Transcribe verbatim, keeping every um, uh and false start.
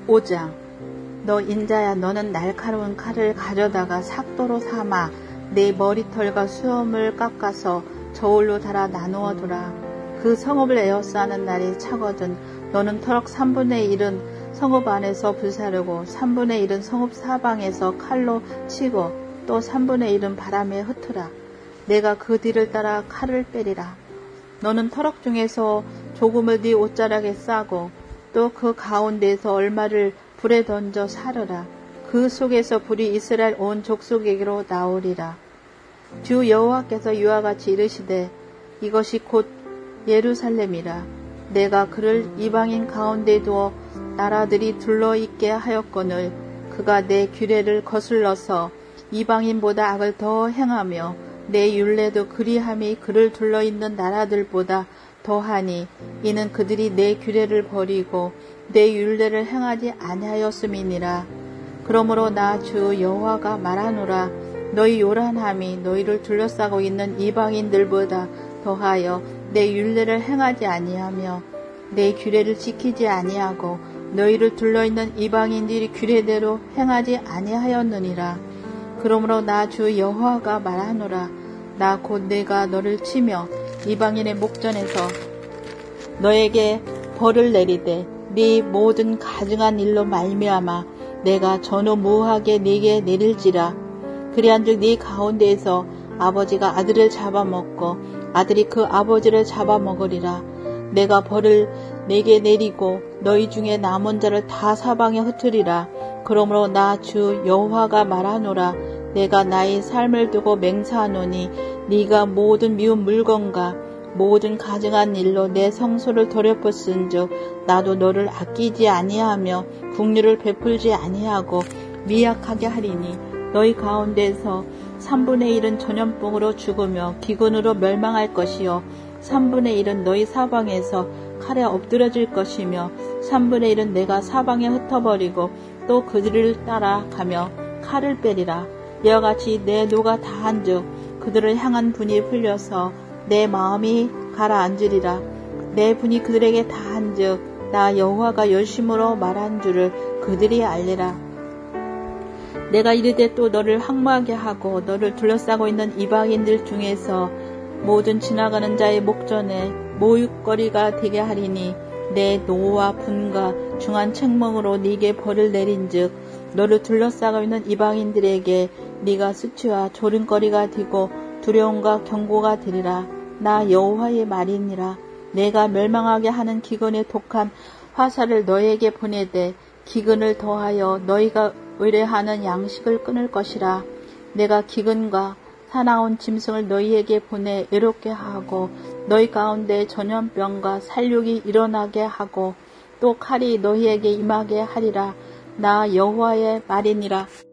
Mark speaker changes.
Speaker 1: 오 장. 너 인자야, 너는 날카로운 칼을 가져다가 삭도로 삼아 내 머리털과 수염을 깎아서 저울로 달아 나누어 두라. 그 성읍을 에워싸는 날이 차거든 너는 터럭 삼분의 일은 성읍 안에서 불사르고 삼분의 일은 성읍 사방에서 칼로 치고 또 삼분의 일은 바람에 흩으라. 내가 그 뒤를 따라 칼을 빼리라. 너는 터럭 중에서 조금을 네 옷자락에 싸고 또 그 가운데에서 얼마를 불에 던져 사르라. 그 속에서 불이 이스라엘 온 족속에게로 나오리라. 주 여호와께서 이와 같이 이르시되 이것이 곧 예루살렘이라. 내가 그를 이방인 가운데 두어 나라들이 둘러있게 하였거늘 그가 내 규례를 거슬러서 이방인보다 악을 더 행하며 내 율례도 그리함이 그를 둘러있는 나라들보다 더하니 이는 그들이 내 규례를 버리고 내 율례를 행하지 아니하였음이니라. 그러므로 나 주 여호와가 말하노라. 너희 요란함이 너희를 둘러싸고 있는 이방인들보다 더하여 내 율례를 행하지 아니하며 내 규례를 지키지 아니하고 너희를 둘러있는 이방인들이 규례대로 행하지 아니하였느니라. 그러므로 나 주 여호와가 말하노라. 나 곧 내가 너를 치며 이방인의 목전에서 너에게 벌을 내리되 네 모든 가증한 일로 말미암아 내가 전후무하게 네게 내릴지라. 그리한즉 네 가운데에서 아버지가 아들을 잡아먹고 아들이 그 아버지를 잡아먹으리라. 내가 벌을 네게 내리고 너희 중에 남은 자를 다 사방에 흩으리라. 그러므로 나 주 여호와가 말하노라. 내가 나의 삶을 두고 맹세하노니 네가 모든 미운 물건과 모든 가증한 일로 내 성소를 더럽혔은즉 나도 너를 아끼지 아니하며 긍휼을 베풀지 아니하고 미약하게 하리니 너희 가운데서 삼분의 일은 전염병으로 죽으며 기근으로 멸망할 것이요 삼분의 일은 너희 사방에서 칼에 엎드려질 것이며 삼분의 일은 내가 사방에 흩어버리고 또 그들을 따라가며 칼을 빼리라. 이와 같이 내 노가 다한즉 그들을 향한 분이 풀려서 내 마음이 가라앉으리라. 내 분이 그들에게 다한즉 나 여호와가 열심으로 말한 줄을 그들이 알리라. 내가 이르되 또 너를 항모하게 하고 너를 둘러싸고 있는 이방인들 중에서 모든 지나가는 자의 목전에 모욕거리가 되게 하리니 내 노와 분과 중한 책망으로 네게 벌을 내린즉 너를 둘러싸고 있는 이방인들에게 네가 수치와 조롱거리가 되고 두려움과 경고가 되리라. 나 여호와의 말이니라. 내가 멸망하게 하는 기근의 독한 화살을 너에게 보내되 기근을 더하여 너희가 의뢰하는 양식을 끊을 것이라. 내가 기근과 사나운 짐승을 너희에게 보내 외롭게 하고 너희 가운데 전염병과 살육이 일어나게 하고 또 칼이 너희에게 임하게 하리라. 나 여호와의 말이니라.